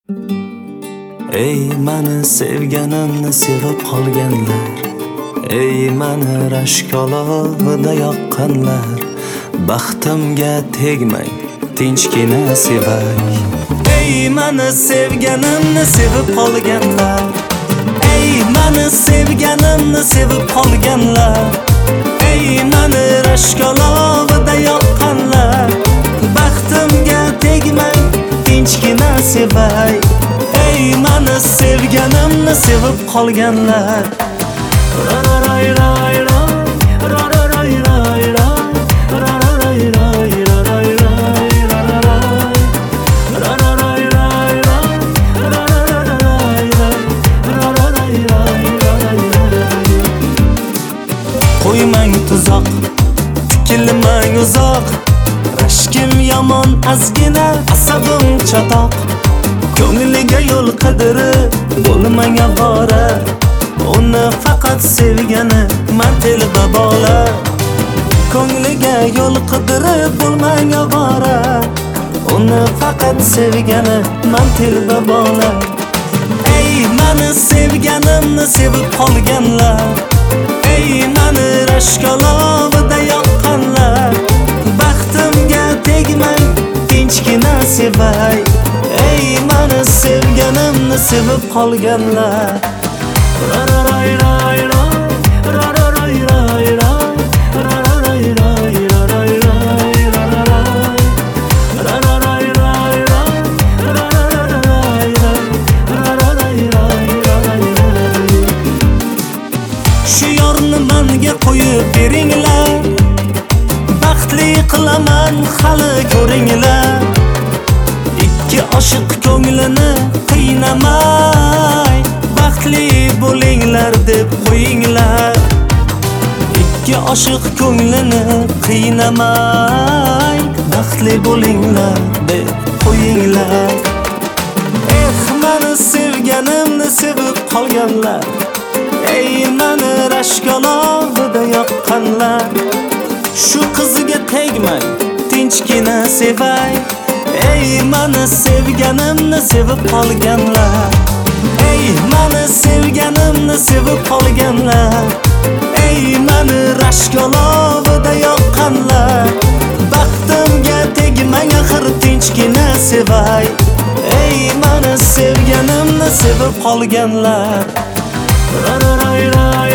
Ey mani sevganimni sevib qolganlar, ey mani rashkolovida yoqqanlar, baxtimga tegmang, tinchgina sevay. Ey mani sevganimni sevib qolganlar, ey mani sevganimni sevib qolganlar, ey mani rashkolovida yoqqanlar, baxtimga tegmang, tinchgina sevay. Ey mani sevganimni sevib qolganlar, qo'ymang tuzoq, tikilmang uzoq, rashkim yomon azgina, asabim chatoq. Ko'ngliga yo'l qidirib bo'lmang avora, uni faqat sevgani man telba bola. Ko'ngliga yo'l qidirib bo'lmang avora, uni faqat sevgani man telba bola. Ey mani sevganimni sevib qolganlar, ey mani rashkolovida yoqqanlar, baxtimga tegmang, tinchgina sevay. Ey mani sevganimni sevib qolganlar, shu yorni menga qo'yib beringlar, baxtli qilaman hali ko'ringlar. Ikki oshiq ko'nglini qiynamay, baxtli bo'linglar deb qo'yinglar. Ikki oshiq ko'nglini qiynamay, baxtli bo'linglar deb qo'yinglar. Mani sevganimni sevib qolganlar, ey mani rashkolovida yoqqanlar, shu qiziga tegmang, tinchgina sevay. Ey mani sevganimni sevib qolganlar, ey mani sevganimni sevib qolganlar, ey mani rashkolovida yoqqanlar, baxtimga tegmang, axir tinchgina sevay. Ey mani sevganimni sevib qolganlar,